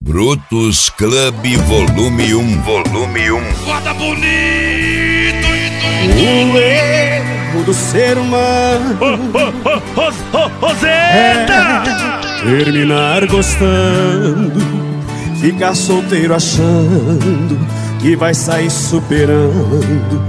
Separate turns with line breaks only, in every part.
Brutus Club Volume 1.
Roda bonito.
O erro do ser humano
Roseta!
terminar gostando, ficar solteiro achando que vai sair superando.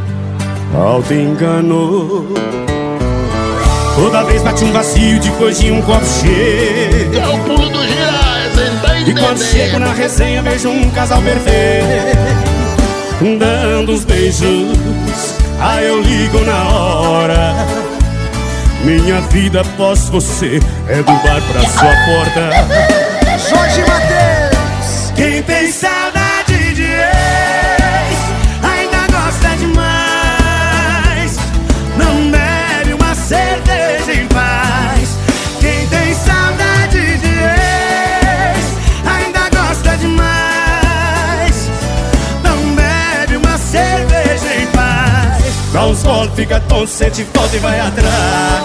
Auto-engano. Toda vez bate um vazio depois de um copo cheio.
É o pulo do girais, hein? Tá
E quando chego na resenha vejo um casal perfeito dando uns beijos, aí eu ligo na hora. Minha vida após você é do bar pra sua porta.
Jorge Mateus!
Quem tem saudade de ex ainda gosta demais. Não bebe uma cerveja em paz. Quem tem saudade de ex ainda gosta demais. Não bebe uma cerveja em paz. Dá uns goles, fica tonto, sente falta e vai atrás.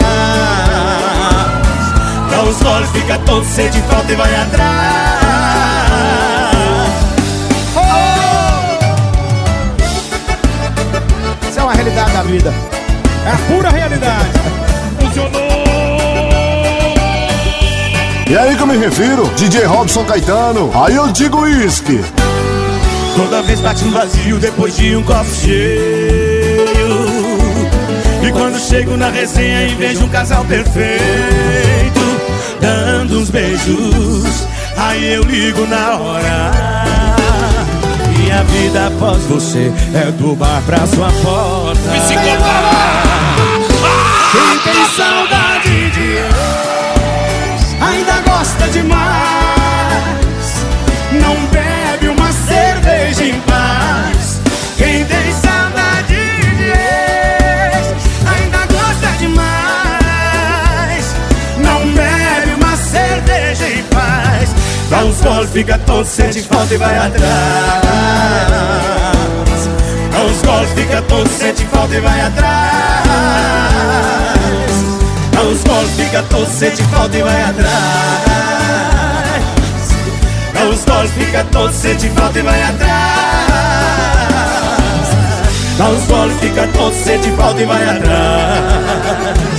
Dá uns goles, fica tonto, sente falta e vai atrás.
Isso é uma realidade da vida. É a pura realidade.
Funcionou!
E aí que eu me refiro, DJ Robson Caetano, aí eu digo uísque.
Toda vez bate um vazio depois de um copo cheio. E quando chego na resenha e vejo um casal perfeito dando uns beijos, aí eu ligo na hora. Minha vida após você é do bar pra sua porta. Quem tem saudade de ex ainda gosta demais. Não bebe uma cerveja em paz. Quem tem saudade de ex ainda gosta demais. Não bebe uma cerveja em paz. Dá uns goles, fica tonto, sente falta e vai atrás. Dá uns goles, fica tonto, sente falta e vai atrás. Dá uns goles, fica tonto, sente falta e vai atrás. Dá uns goles, fica tonto, sente falta e vai atrás. Dá uns goles, fica tonto, sente falta e vai atrás.